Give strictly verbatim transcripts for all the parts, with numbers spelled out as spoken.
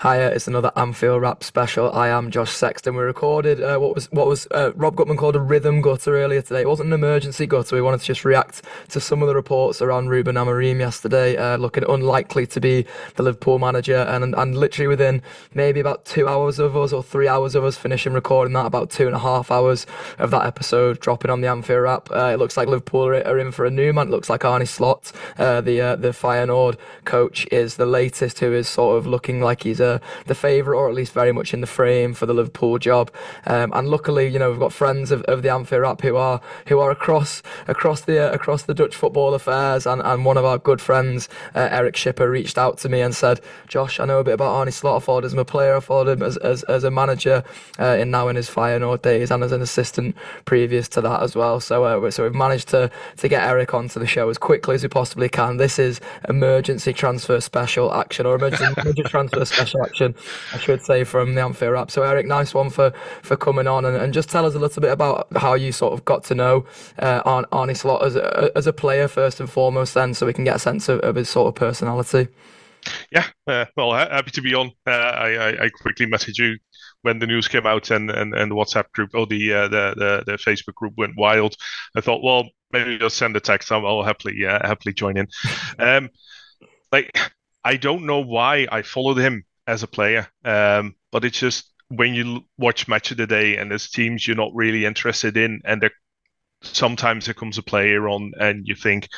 Hiya, it's another Anfield Rap special. I am Josh Sexton. We recorded uh, what was what was uh, Rob Gutman called a rhythm gutter earlier today. It wasn't an emergency gutter. We wanted to just react to some of the reports around Ruben Amorim yesterday, uh, looking unlikely to be the Liverpool manager, and and literally within maybe about two hours of us or three hours of us finishing recording that, about two and a half hours of that episode dropping on the Anfield Rap. Uh, it looks like Liverpool are, are in for a new man. It looks like Arne Slot, uh, the uh, the Feyenoord coach, is the latest who is sort of looking like he's a the favourite, or at least very much in the frame for the Liverpool job. Um, and luckily, you know, we've got friends of, of the Anfield Rap who are who are across across the uh, across the Dutch football affairs. And, and one of our good friends, uh, Eric Schipper, reached out to me and said, "Josh, I know a bit about Arne Slot. I followed him as a player, I followed him as as, as a manager, uh, and now in his Feyenoord days, and as an assistant previous to that as well." So, uh, so we've managed to to get Eric onto the show as quickly as we possibly can. This is emergency transfer special action, or emergency, emergency transfer special action, I should say, from the Anfield Rap. So, Eric, nice one for for coming on, and, and just tell us a little bit about how you sort of got to know uh, Arne, Arne Slot as a, as a player first and foremost, then, so we can get a sense of, of his sort of personality. Yeah, uh, well, ha- happy to be on. Uh, I, I I quickly messaged you when the news came out and and, and the WhatsApp group or the, uh, the the the Facebook group went wild. I thought, well, maybe just send a text. I'll, I'll happily yeah happily join in. Um, like I don't know why I followed him as a player, um, but it's just when you watch Match of the Day and there's teams you're not really interested in, and there sometimes there comes a player on and you think,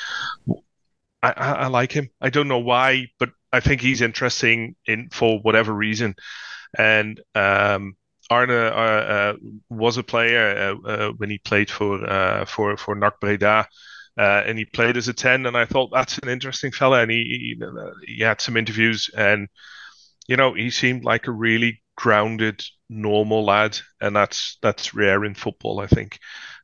I, I, I like him. I don't know why, but I think he's interesting in for whatever reason. And um, Arne uh, uh, was a player uh, uh, when he played for uh, for for N A C Breda, uh, and he played as a ten. And I thought that's an interesting fella. And he he, uh, he had some interviews, and you know he seemed like a really grounded, normal lad, and that's that's rare in football, I think.